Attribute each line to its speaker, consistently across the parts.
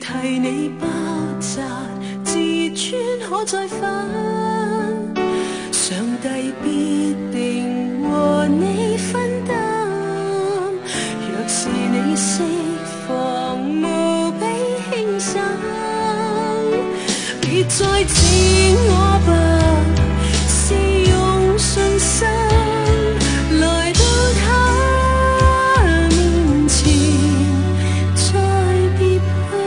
Speaker 1: 替你包扎，自尊可再分。上帝必定和你分担。若是你释放，無比輕省，別再指我吧，是用信心來到他面前，再別怕。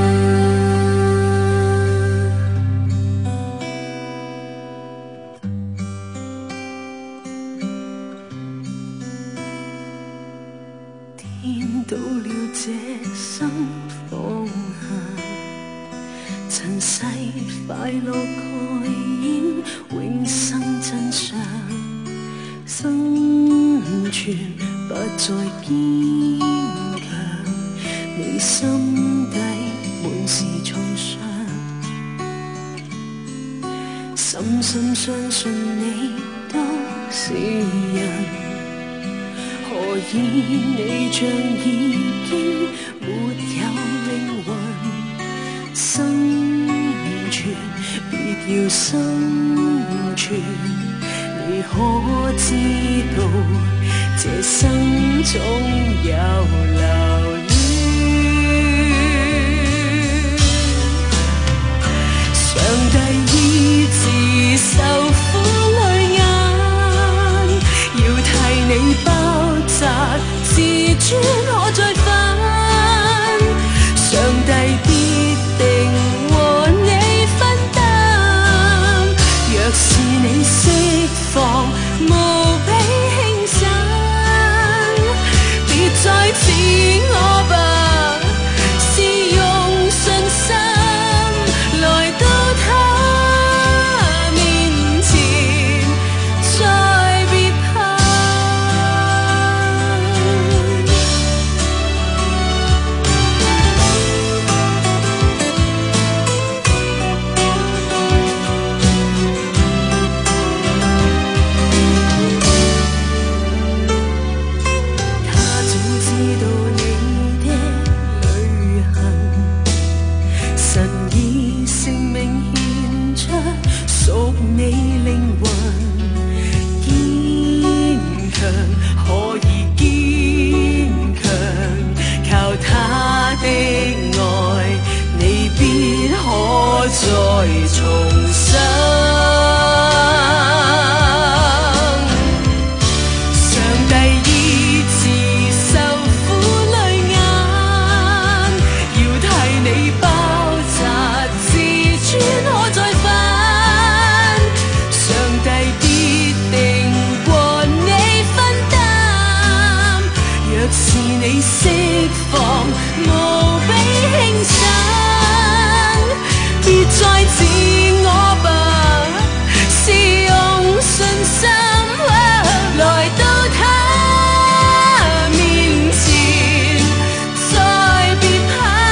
Speaker 1: 天到了這生放下，塵世快樂蓋掩永生真相，生存不再堅強，你心底滿是創傷，深深相信你都是人。何以你像已經沒有靈魂？生存別要生存，你可知道這生總有留戀？上帝醫治受苦淚眼，要替你包扎，自尊可再分。上帝必定和你分擔。若是你釋放，無比輕省，別再指我吧，是用信心來到他面前，再別怕。屬你靈魂堅強，可以堅強，靠他的愛，你必可再重生。上帝醫治受苦淚眼，要替你包扎，自尊可再分。是你釋放，無比輕省，別再指我吧，是用信心來到他面前，再別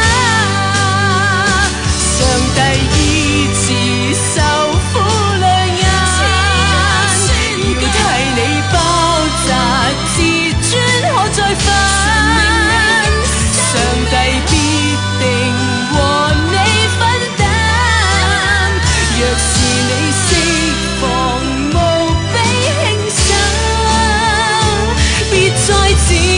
Speaker 1: 怕。上帝醫治受苦淚眼，要替你包扎，自尊可再分。上帝必定和你分擔。若是你釋放，無比輕省，別再指